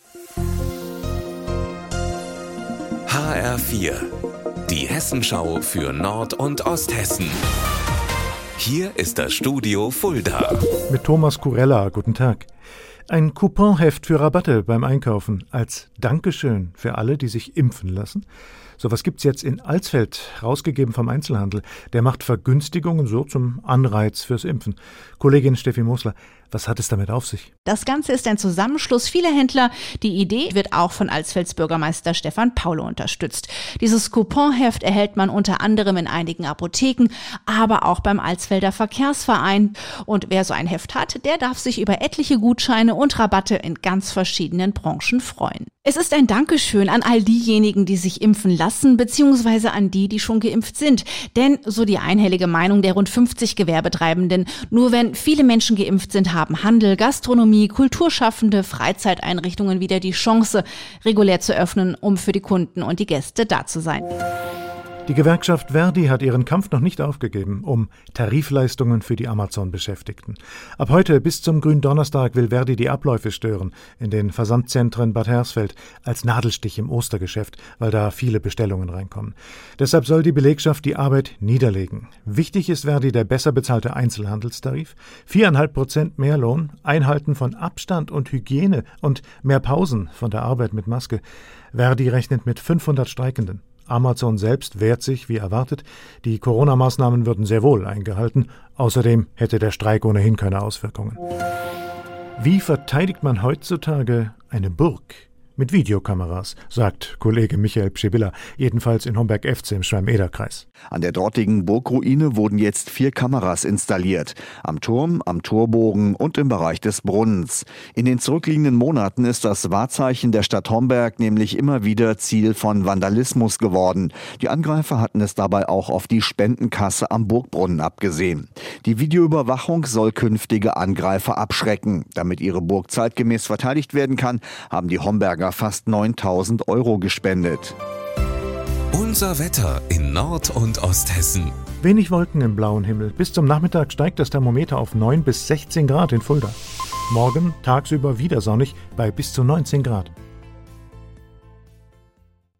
HR4, die Hessenschau für Nord- und Osthessen. Hier ist das Studio Fulda. Mit Thomas Kurella, guten Tag. Ein Couponheft für Rabatte beim Einkaufen als Dankeschön für alle, die sich impfen lassen. Sowas gibt's jetzt in Alsfeld, rausgegeben vom Einzelhandel. Der macht Vergünstigungen so zum Anreiz fürs Impfen. Kollegin Steffi Mosler, was hat es damit auf sich? Das Ganze ist ein Zusammenschluss vieler Händler. Die Idee wird auch von Alsfelds Bürgermeister Stefan Paulo unterstützt. Dieses Couponheft erhält man unter anderem in einigen Apotheken, aber auch beim Alsfelder Verkehrsverein. Und wer so ein Heft hat, der darf sich über etliche Gutscheine und Rabatte in ganz verschiedenen Branchen freuen. Es ist ein Dankeschön an all diejenigen, die sich impfen lassen, beziehungsweise an die schon geimpft sind. Denn, so die einhellige Meinung der rund 50 Gewerbetreibenden, nur wenn viele Menschen geimpft sind, haben Handel, Gastronomie, Kulturschaffende, Freizeiteinrichtungen wieder die Chance, regulär zu öffnen, um für die Kunden und die Gäste da zu sein. Die Gewerkschaft Verdi hat ihren Kampf noch nicht aufgegeben um Tarifleistungen für die Amazon-Beschäftigten. Ab heute bis zum Gründonnerstag will Verdi die Abläufe stören in den Versandzentren Bad Hersfeld als Nadelstich im Ostergeschäft, weil da viele Bestellungen reinkommen. Deshalb soll die Belegschaft die Arbeit niederlegen. Wichtig ist Verdi der besser bezahlte Einzelhandelstarif, 4,5% mehr Lohn, Einhalten von Abstand und Hygiene und mehr Pausen von der Arbeit mit Maske. Verdi rechnet mit 500 Streikenden. Amazon selbst wehrt sich, wie erwartet. Die Corona-Maßnahmen würden sehr wohl eingehalten. Außerdem hätte der Streik ohnehin keine Auswirkungen. Wie verteidigt man heutzutage eine Burg? Mit Videokameras, sagt Kollege Michael Pschibilla, jedenfalls in Homberg-Efze im Schwalm-Eder-Kreis. An der dortigen Burgruine wurden jetzt 4 Kameras installiert. Am Turm, am Torbogen und im Bereich des Brunnens. In den zurückliegenden Monaten ist das Wahrzeichen der Stadt Homberg nämlich immer wieder Ziel von Vandalismus geworden. Die Angreifer hatten es dabei auch auf die Spendenkasse am Burgbrunnen abgesehen. Die Videoüberwachung soll künftige Angreifer abschrecken. Damit ihre Burg zeitgemäß verteidigt werden kann, haben die Homberger fast 9.000 € gespendet. Unser Wetter in Nord- und Osthessen. Wenig Wolken im blauen Himmel. Bis zum Nachmittag steigt das Thermometer auf 9 bis 16 Grad in Fulda. Morgen tagsüber wieder sonnig bei bis zu 19 Grad.